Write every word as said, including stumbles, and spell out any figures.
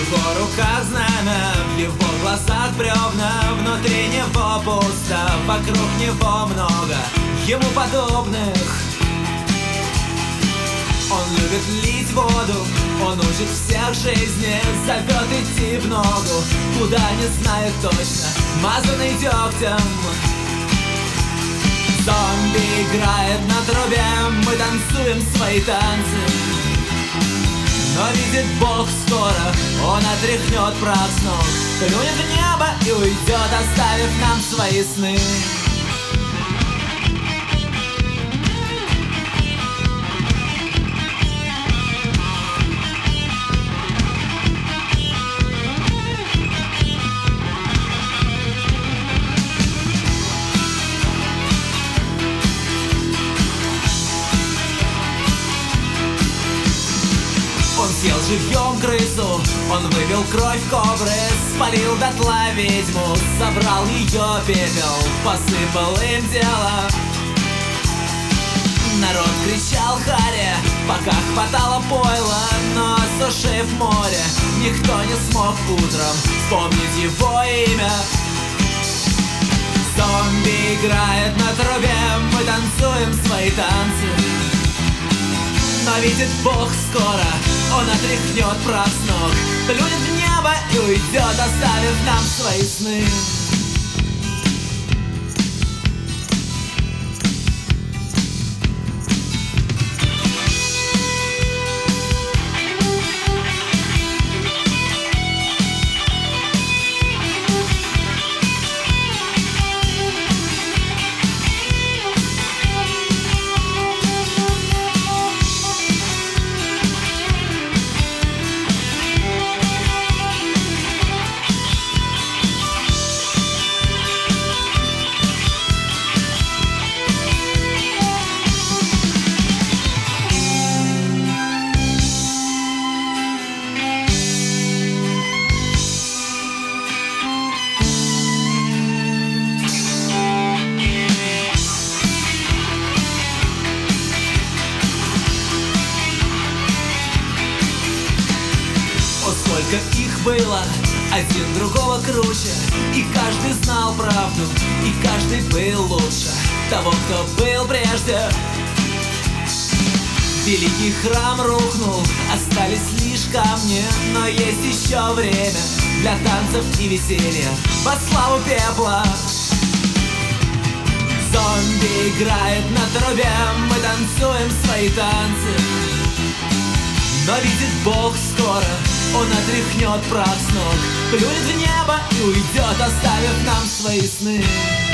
его руках знамя, в его глазах бревна, внутри него пусто, вокруг него много ему подобных. Он любит лить воду, он учит всех жизни, зовет идти в ногу, куда не знает точно, мазанный дегтем. Зомби играет на трубе, мы танцуем свои танцы. Но видит Бог скоро, он отряхнет прах с ног, плюнет в небо и уйдет, оставив нам свои сны. Он съел живьем крысу, он вывел кровь кобры, спалил дотла ведьму, собрал ее пепел, посыпал им тело. Народ кричал харе, пока хватало пойла, но осушив море, никто не смог утром вспомнить его имя. Зомби играет на трубе, мы танцуем свои танцы. Но видит Бог скоро, он отряхнет прах с ног, плюнет в небо и уйдет, оставив нам свои сны. Сколько их было, один другого круче, и каждый знал правду, и каждый был лучше того, кто был прежде. Великий храм рухнул, остались лишь камни, но есть еще время для танцев и веселья во славу пепла. Зомби играет на трубе, мы танцуем свои танцы. Но видит Бог скоро, он отряхнет прах с ног, плюнет в небо и уйдет, оставив нам свои сны.